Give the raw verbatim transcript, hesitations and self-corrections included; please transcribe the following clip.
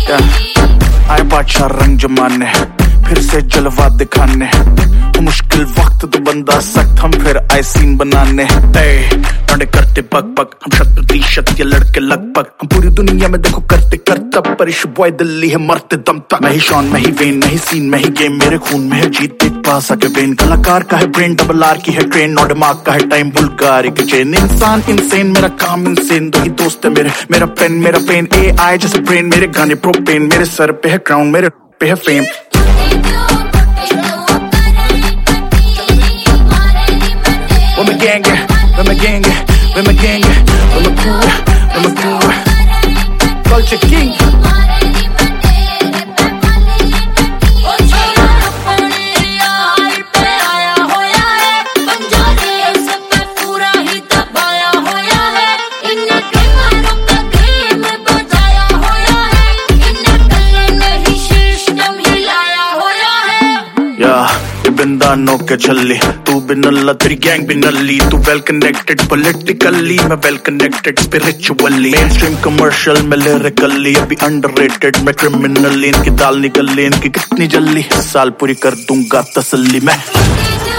आए बादशाह रंग जमाने, फिर से जलवा दिखाने, मुश्किल वक्त तो बंदा सख्त, हम फिर आए सीन बनाने। लौंडे करते बक बक, हम शत प्रतिशत ये लड़के लगभग, हम पूरी दुनिया में देखो करते करतब, पर इस बॉय दिल्ली है मरते दम तक। मैं ही शॉन मैं ही वेन, मैं ही सीन मैं ही गेम, मेरे खून में है जीत देख पास आके वेन। कलाकार का है ब्रेन, डबल आर की है ट्रेन, नौ दिमाग का है टाइम, बुल्गारी की चेन। इंसान इंसेन, मेरा काम इंसेन, दो ही दोस्त है मेरे, मेरा पेन मेरा पेन। ए आई जैसे ब्रेन, मेरे गाने प्रोपेन, मेरे सर पे है क्राउन, मेरे पे है fame. With my gang, with my gang, with my gang, with my crew, with my crew. Culture King. बिंदा नो के छल्ली, तू भी नल्ला, तेरी गैंग भी नल्ली। तू वेल कनेक्टेड पॉलिटिकली, मैं well connected spiritually. Mainstream commercial में लिरिकली, अभी अंडररेटेड मैं क्रिमिनली। इनकी दाल निकल ली, इनकी कितनी जल्दी, साल पूरी कर दूंगा तसल्ली मैं।